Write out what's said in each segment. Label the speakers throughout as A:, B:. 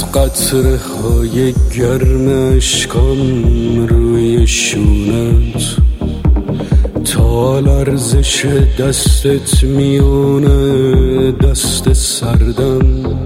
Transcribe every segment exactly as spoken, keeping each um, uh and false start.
A: قطره های گرم اشکام روی شونت، تا لرزش دستت میونه دست سردم،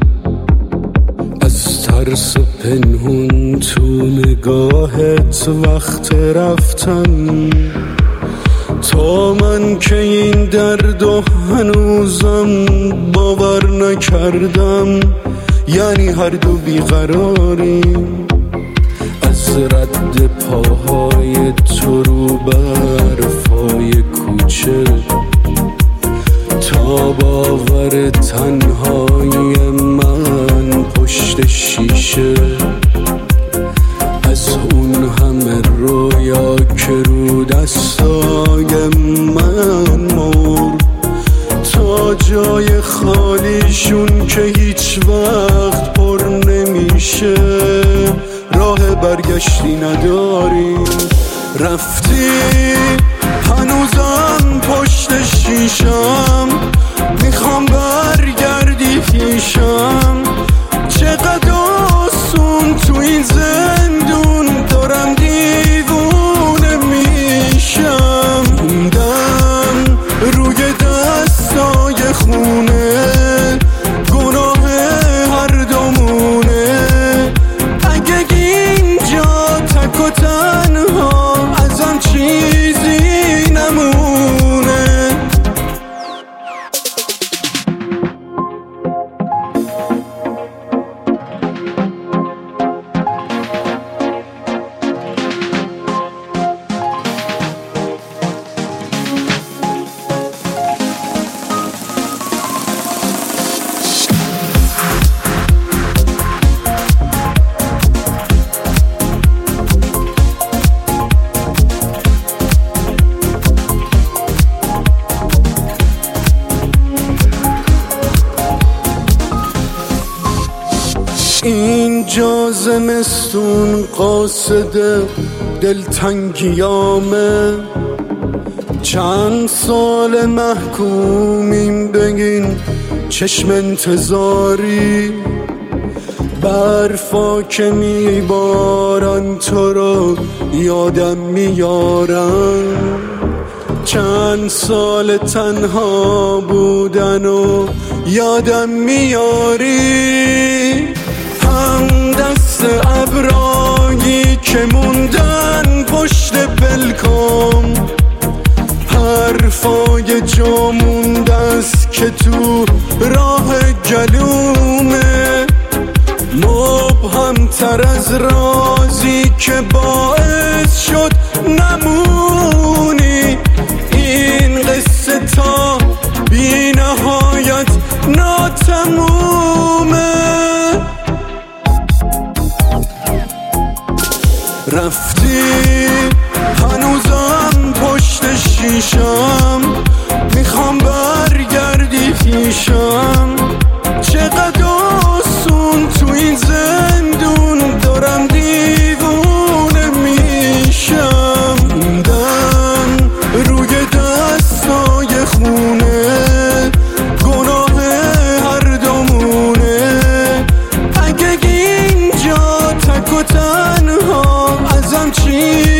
A: از ترس پنهون تو نگاهت وقت رفتن، تا من که این درد و هنوزم باور نکردم، یعنی هر دو بیقراریم، از رد پاهای تو رو برفای کوچه تا باور تنهای من پشت شیشه، از اون همه رویا که رو دستای من مرد، تا جای خالیشون که هیچ وقت پر نمیشه، راه برگشتی نداریم. رفتی هنوزم پشت شیشم، میخوام برگردی پیشم، چقدر آسون تو این زندون دارم دیوونه میشم، موندم روی دستای خونه، گناه هر دومونه، اگه اینجا تک و تنها ازم چیزی نمونه. اینجا زمستون قاصد دلتنگیامه، چند سال محکومیم بگین چشم انتظاری، برفا که میبارن تو رو یادم میارن، چند سال تنها بودن و یادم میاری، هم دست ابرایی که موندن پشت بلکام، حرفای جا مونده است که تو راه گلومه، مبهم تر از رازی که باعث شد نمونی، این قصه تا بی نهایت ناتمومه. رفتی هنوزم پشت شیشم، میخوام برگردی پیشم، چقدر آسون تو این زندون دارم دیوونه میشم، موندم روی دستای خونه، گناه هر دومونه، اگه اینجا تک و تنها ازم چی